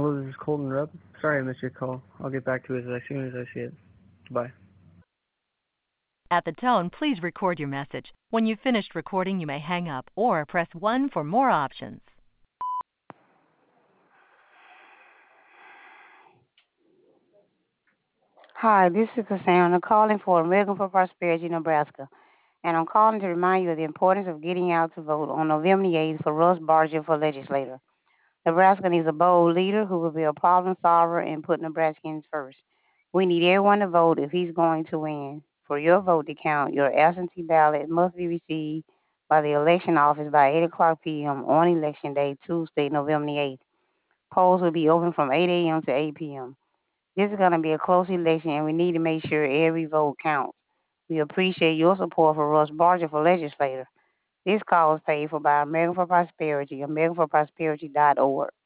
Hello, this is Colton Rupp. Sorry I missed your call. I'll get back to it as soon as I see it. Bye. At the tone, please record your message. When you've finished recording, you may hang up or press 1 for more options. Hi, this is Cassandra calling for American for Prosperity, Nebraska. And I'm calling to remind you of the importance of getting out to vote on November the 8th for Russ Barger for legislator. Nebraska needs a bold leader who will be a problem solver and put Nebraskans first. We need everyone to vote if he's going to win. For your vote to count, your absentee ballot must be received by the election office by 8 o'clock p.m. on Election Day, Tuesday, November the 8th. Polls will be open from 8 a.m. to 8 p.m. This is going to be a close election, and we need to make sure every vote counts. We appreciate your support for Russ Barger for legislator. This call is paid for by American for Prosperity, AmericanForProsperity.org.